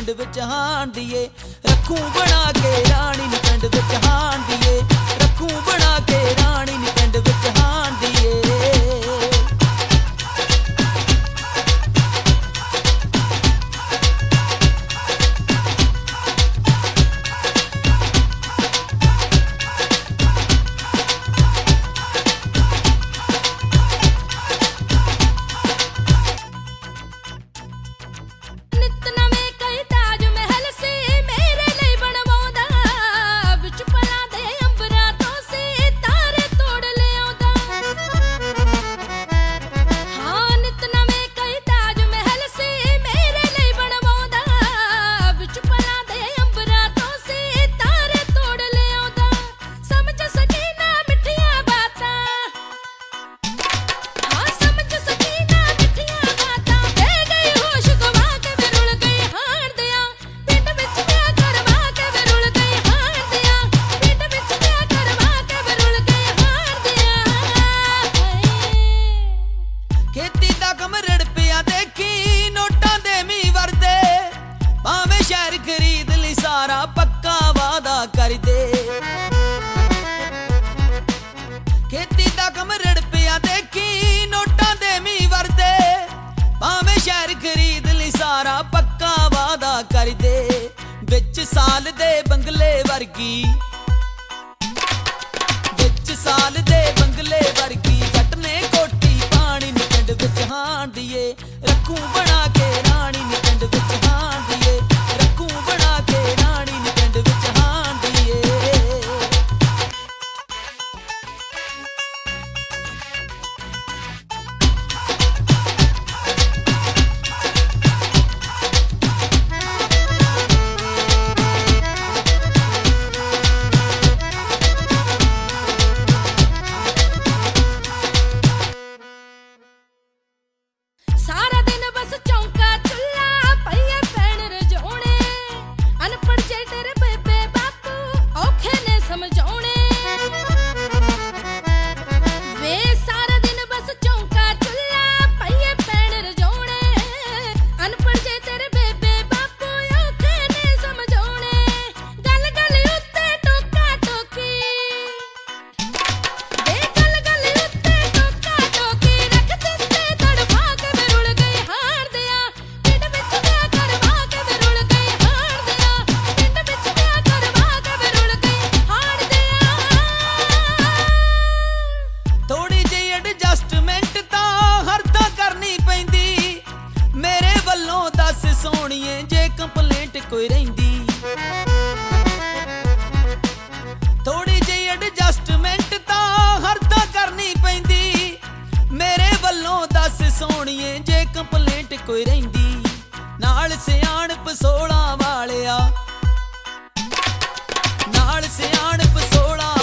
पिंड विच हाण दिए रखूं बना के रानी नी पिंड विच हाण दिए रखूं बना के रानी नी पिंड विच हाण दिए। खेती दा कम रड़ पिया देखी नोटां दे मी वरदे भावें शहर खरीद ली सारा पक्का वादा कर दे विच साल दे बंगले वर्गी विच साल दे बंगले वर्गी जट ने कोठी पानी नी पिंड विच हाण दिए रखूं बना के रानी नी पिंड विच हाण दिए रखूं बना के रानी नी पिंड विच हाण दिए। सारा दिन बस चौंका चुल्ला पईए पैण रजोणे अनपढ़ जे तेरे बेबे बापू औखे ने समझाउने वे सारा दिन बस चौंका चुल्ला पईए पैण रजोणे अनपढ़ जे तेरे बेबे बापू औखे ने समझाउने गल गल उत्ते टोका टोकी वे गल गल उत्ते टोका टोकी रख दित्ते तड़फा के सोनिए जे कंप्लेंट कोई रहिंदी थोड़ी जी एडजस्टमेंट तां हर तां करनी पैंदी मेरे वल्लों दस सोनिए जे कंप्लेंट कोई रहिंदी नाल सियाणप 16 वालिया नाल सियाणप 16